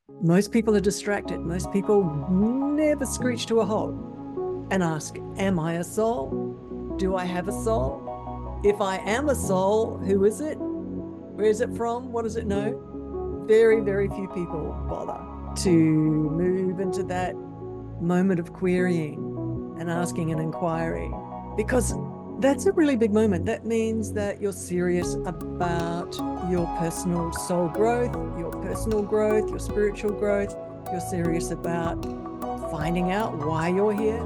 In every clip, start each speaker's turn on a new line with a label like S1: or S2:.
S1: Most people are distracted. Most people never screech to a halt and ask, am I a soul? Do I have a soul? If I am a soul, who is it? Where is it from? What does it know? Very, very few people bother to move into that moment of querying and asking and inquiring, because that's a really big moment. That means that you're serious about your personal soul growth, your spiritual growth. You're serious about finding out why you're here.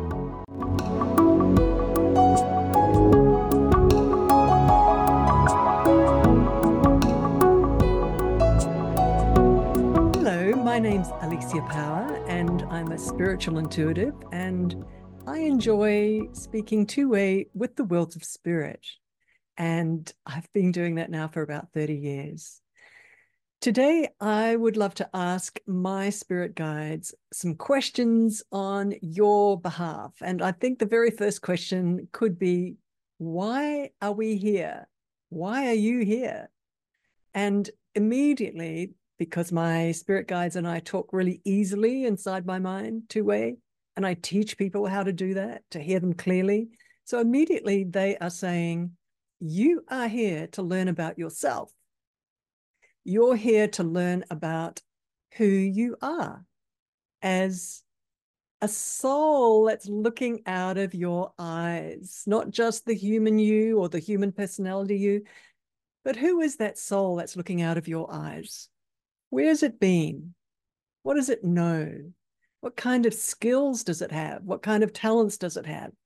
S1: Hello, my name's Alicia Power, and I'm a spiritual intuitive, and I enjoy speaking two-way with the worlds of spirit. And I've been doing that now for about 30 years. Today, I would love to ask my spirit guides some questions on your behalf. And I think the very first question could be, why are we here? Why are you here? And immediately, because my spirit guides and I talk really easily inside my mind, two-way, and I teach people how to do that, to hear them clearly. So immediately they are saying, you are here to learn about yourself. You're here to learn about who you are as a soul that's looking out of your eyes, not just the human you or the human personality you, but who is that soul that's looking out of your eyes? Where's it been? What does it know? What kind of skills does it have? What kind of talents does it have?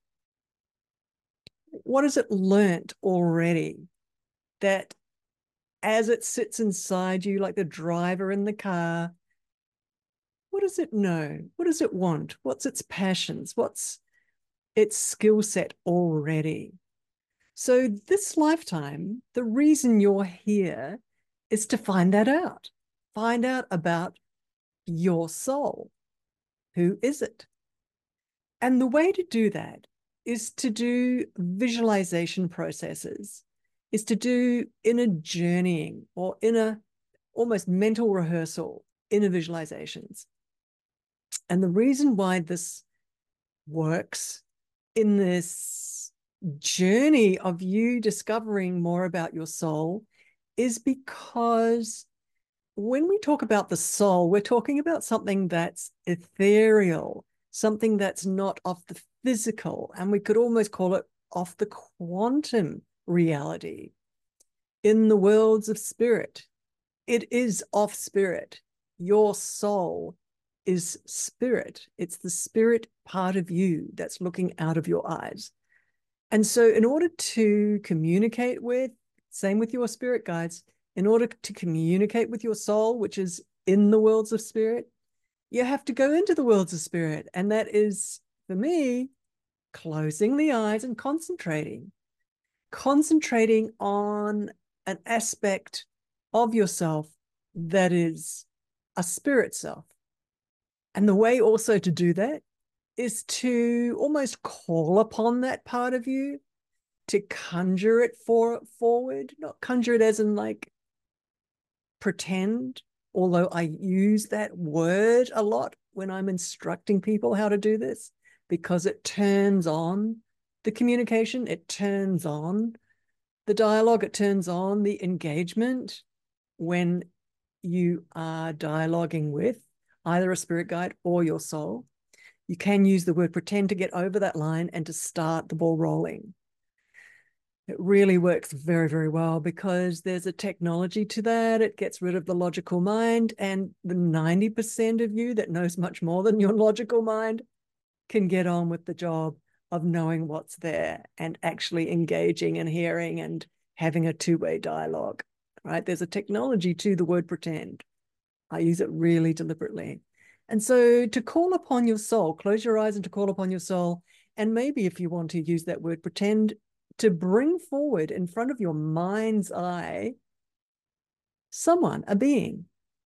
S1: What has it learnt already that as it sits inside you, like the driver in the car, what does it know? What does it want? What's its passions? What's its skill set already? So this lifetime, the reason you're here is to find that out. Find out about your soul. Who is it? And the way to do that is to do visualization processes, is to do inner journeying or inner almost mental rehearsal, inner visualizations. And the reason why this works in this journey of you discovering more about your soul is because when we talk about the soul, we're talking about something that's ethereal, something that's not of the physical, and we could almost call it off the quantum reality. In the worlds of spirit, it is of spirit. Your soul is spirit. It's the spirit part of you that's looking out of your eyes. And so in order to communicate with, same with your spirit guides, in order to communicate with your soul, which is in the worlds of spirit, you have to go into the worlds of spirit. And that is, for me, closing the eyes and concentrating on an aspect of yourself that is a spirit self. And the way also to do that is to almost call upon that part of you, to conjure it forward, not conjure it as in like pretend, although I use that word a lot when I'm instructing people how to do this, because it turns on the communication, it turns on the dialogue, it turns on the engagement when you are dialoguing with either a spirit guide or your soul. You can use the word pretend to get over that line and to start the ball rolling. It really works very, very well because there's a technology to that. It gets rid of the logical mind, and the 90% of you that knows much more than your logical mind can get on with the job of knowing what's there and actually engaging and hearing and having a two-way dialogue, right? There's a technology to the word pretend. I use it really deliberately. And so to call upon your soul, close your eyes and to call upon your soul. And maybe if you want to use that word pretend, to bring forward in front of your mind's eye someone, a being.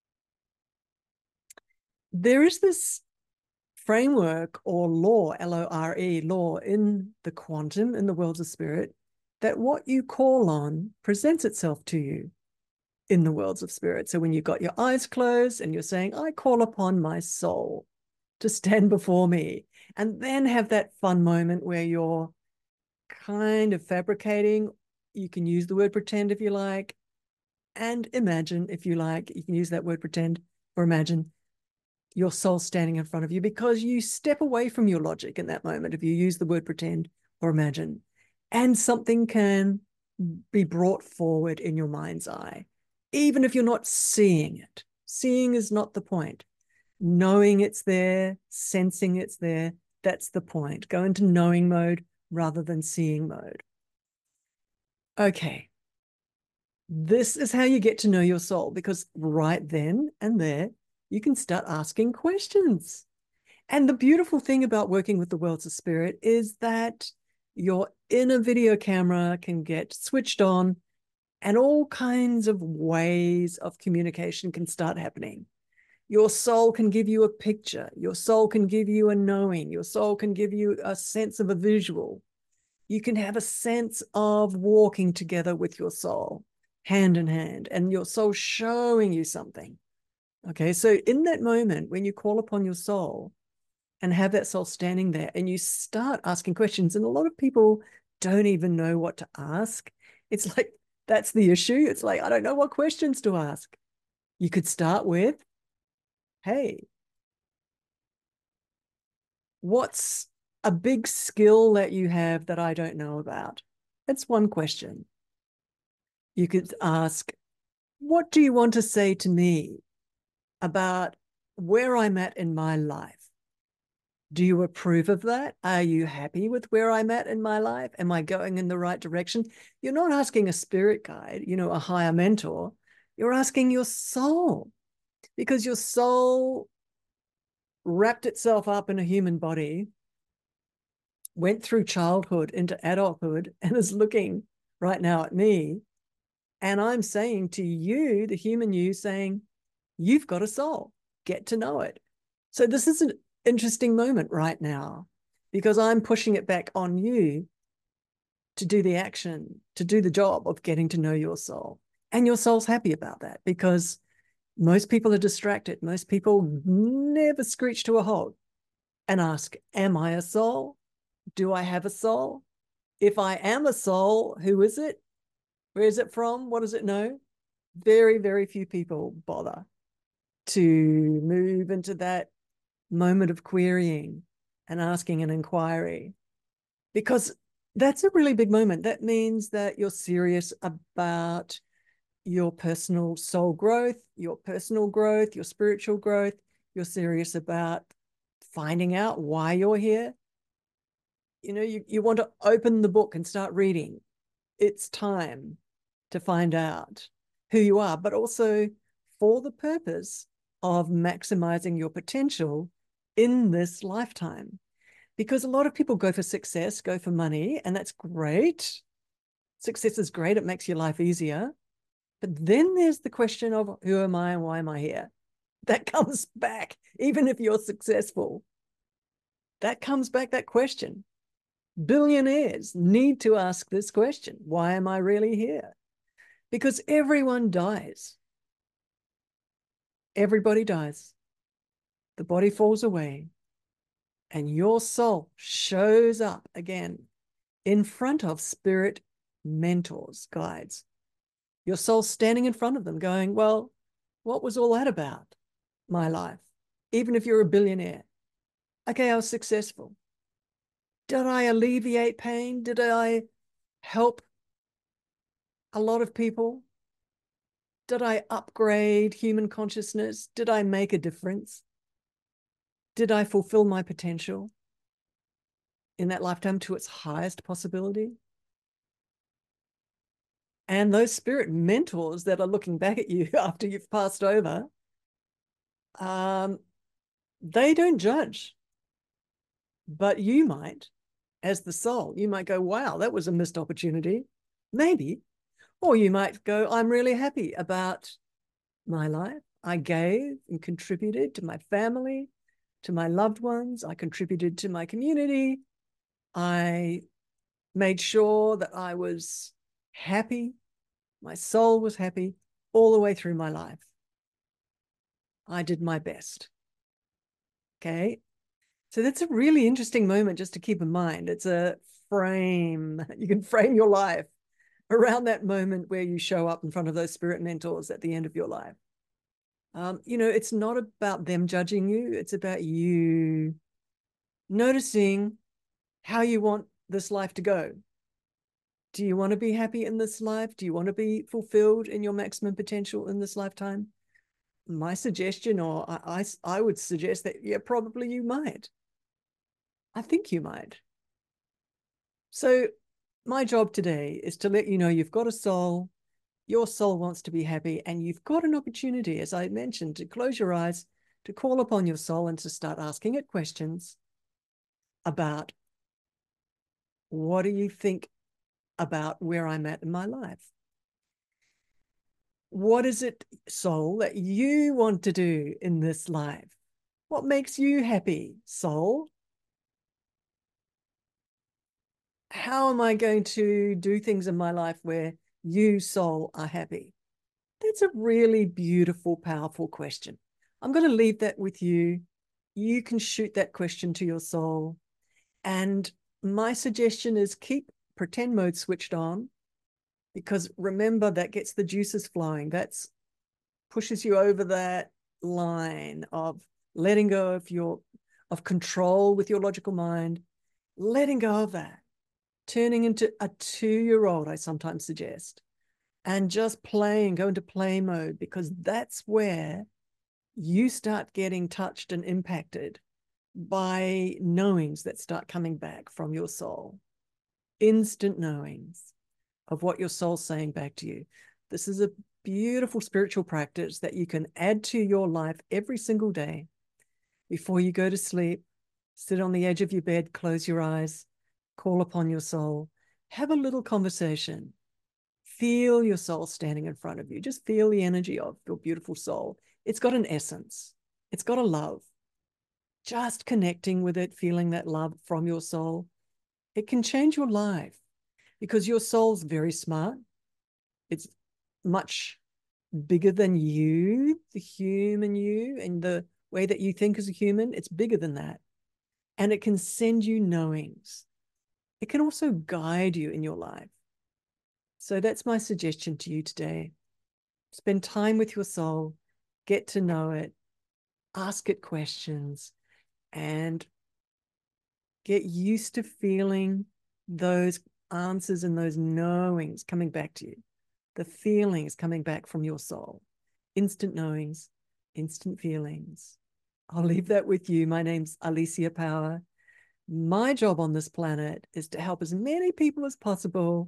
S1: There is this framework or law, L-O-R-E, law in the quantum, in the worlds of spirit, that what you call on presents itself to you. in the worlds of spirit. So when you've got your eyes closed and you're saying, I call upon my soul to stand before me, and then have that fun moment where you're kind of fabricating. You can use the word pretend if you like, and imagine if you like. You can use that word pretend or imagine your soul standing in front of you, because you step away from your logic in that moment if you use the word pretend or imagine, and something can be brought forward in your mind's eye, even if you're not seeing it. Seeing is not the point. Knowing it's there, sensing it's there, that's the point. Go into knowing mode rather than seeing mode. Okay. This is how you get to know your soul, because right then and there, you can start asking questions. And the beautiful thing about working with the worlds of spirit is that your inner video camera can get switched on, and all kinds of ways of communication can start happening. Your soul can give you a picture. Your soul can give you a knowing. Your soul can give you a sense of a visual. You can have a sense of walking together with your soul, hand in hand, and your soul showing you something. Okay, so in that moment, when you call upon your soul and have that soul standing there, and you start asking questions, and a lot of people don't even know what to ask. It's like, that's the issue. It's like, I don't know what questions to ask. You could start with, hey, what's a big skill that you have that I don't know about? That's one question. You could ask, what do you want to say to me about where I'm at in my life? Do you approve of that? Are you happy with where I'm at in my life? Am I going in the right direction? You're not asking a spirit guide, a higher mentor. You're asking your soul, because your soul wrapped itself up in a human body, went through childhood into adulthood, and is looking right now at me. And I'm saying to you, the human you, saying, you've got a soul, get to know it. So this is an interesting moment right now, because I'm pushing it back on you to do the action, to do the job of getting to know your soul. And your soul's happy about that, because most people are distracted. Most people never screech to a halt and ask, am I a soul? Do I have a soul? If I am a soul, who is it? Where is it from? What does it know? Very, very few people bother to move into that moment of querying and asking an inquiry, because that's a really big moment. That means that you're serious about your personal soul growth, your personal growth, your spiritual growth. You're serious about finding out why you're here. You want to open the book and start reading. It's time to find out who you are, but also for the purpose of maximizing your potential in this lifetime. Because a lot of people go for success, go for money, and that's great. Success is great. It makes your life easier. But then there's the question of, who am I and why am I here? That comes back, even if you're successful. That comes back, that question. Billionaires need to ask this question. Why am I really here? Because everyone dies. Everybody dies. The body falls away, and your soul shows up again in front of spirit mentors, guides. Your soul standing in front of them going, well, what was all that about? My life. Even if you're a billionaire. Okay, I was successful. Did I alleviate pain? Did I help a lot of people? Did I upgrade human consciousness? Did I make a difference? Did I fulfill my potential in that lifetime to its highest possibility? And those spirit mentors that are looking back at you after you've passed over, they don't judge. But you might, as the soul, you might go, wow, that was a missed opportunity. Maybe. Or you might go, I'm really happy about my life. I gave and contributed to my family, to my loved ones. I contributed to my community. I made sure that I was happy. My soul was happy. all the way through my life. I did my best. Okay. So that's a really interesting moment just to keep in mind. It's a frame. You can frame your life around that moment where you show up in front of those spirit mentors at the end of your life. It's not about them judging you. It's about you noticing how you want this life to go. Do you want to be happy in this life? Do you want to be fulfilled in your maximum potential in this lifetime? My suggestion, or I would suggest that, yeah, probably you might. I think you might. So my job today is to let you know you've got a soul, your soul wants to be happy, and you've got an opportunity, as I mentioned, to close your eyes, to call upon your soul and to start asking it questions about, what do you think about where I'm at in my life? What is it, soul, that you want to do in this life? What makes you happy, soul? How am I going to do things in my life where you, soul, are happy? That's a really beautiful, powerful question. I'm going to leave that with you. You can shoot that question to your soul. And my suggestion is keep pretend mode switched on, because remember, that gets the juices flowing. That's pushes you over that line of letting go of control with your logical mind, letting go of that, turning into a 2-year-old, I sometimes suggest, and just go into play mode, because that's where you start getting touched and impacted by knowings that start coming back from your soul. Instant knowings of what your soul's saying back to you. This is a beautiful spiritual practice that you can add to your life every single day. Before you go to sleep, sit on the edge of your bed, close your eyes, call upon your soul, have a little conversation. Feel your soul standing in front of you. Just feel the energy of your beautiful soul. It's got an essence. It's got a love. Just connecting with it, feeling that love from your soul, it can change your life, because your soul's very smart. It's much bigger than you, the human you, and the way that you think as a human. It's bigger than that. And it can send you knowings. It can also guide you in your life. So that's my suggestion to you today. Spend time with your soul, get to know it, ask it questions, and get used to feeling those answers and those knowings coming back to you. The feelings coming back from your soul. Instant knowings, instant feelings. I'll leave that with you. My name's Alicia Power. My job on this planet is to help as many people as possible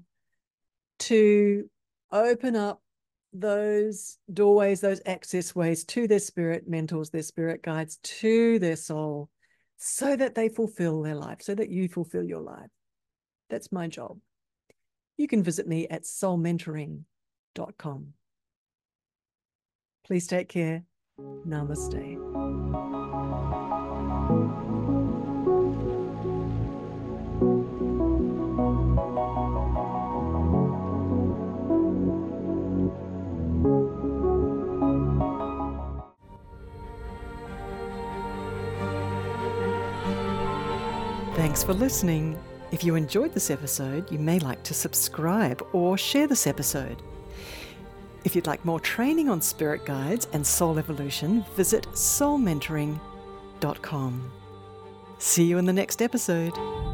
S1: to open up those doorways, those access ways to their spirit mentors, their spirit guides, to their soul, so that they fulfill their life, so that you fulfill your life. That's my job. You can visit me at soulmentoring.com. Please take care. Namaste. Thanks for listening. If you enjoyed this episode, you may like to subscribe or share this episode. If you'd like more training on spirit guides and soul evolution, visit soulmentoring.com. See you in the next episode.